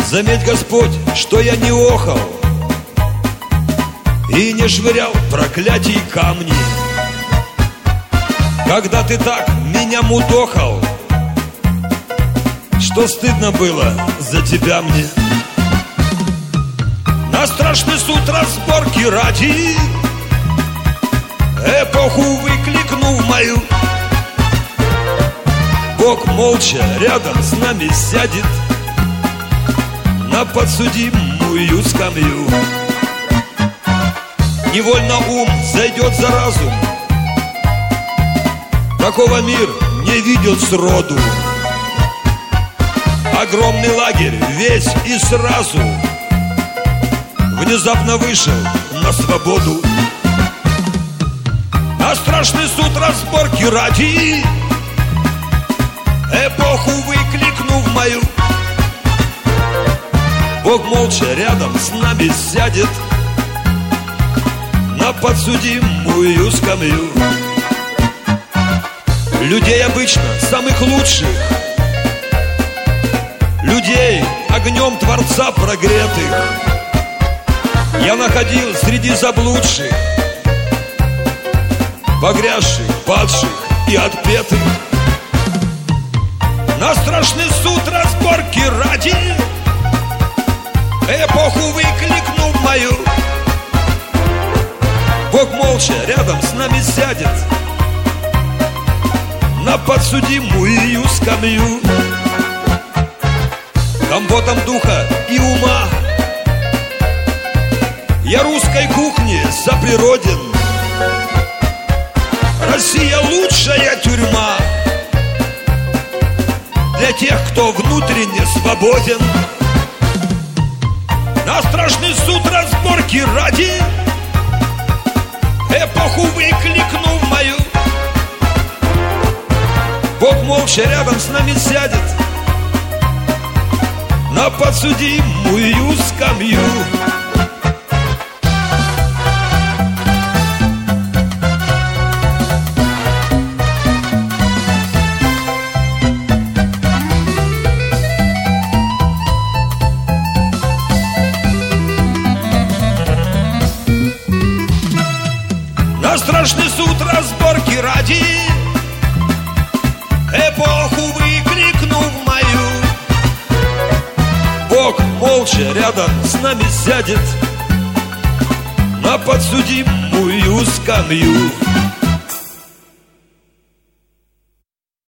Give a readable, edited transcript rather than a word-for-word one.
Заметь, Господь, что я не охал и не швырял проклятий камни. Когда ты так меня мудохал, что стыдно было за тебя мне. На страшный суд разборки ради эпоху выкликнув мою, Бог молча рядом с нами сядет на подсудимую скамью. Невольно ум зайдет за разум, такого мир не видел сроду. Огромный лагерь весь и сразу внезапно вышел на свободу. На страшный суд разборки ради эпоху выкликнув мою, Бог молча рядом с нами сядет на подсудимую скамью. Людей обычно, самых лучших, людей огнем Творца прогретых, я находил среди заблудших, погрязших, падших и отпетых. На страшный суд разборки ради эпоху выкликнув мою, Бог молча рядом с нами сядет на подсудимую скамью. Компотом духа и ума я русской кухне соприроден. Россия лучшая тюрьма для тех, кто внутренне свободен. На страшный суд разборки ради эпоху выкликнув мою, Бог молча рядом с нами сядет на подсудимую скамью. На страшный суд разборки ради эпоху выкликнув мою, Бог молча рядом с нами сядет на подсудимую скамью.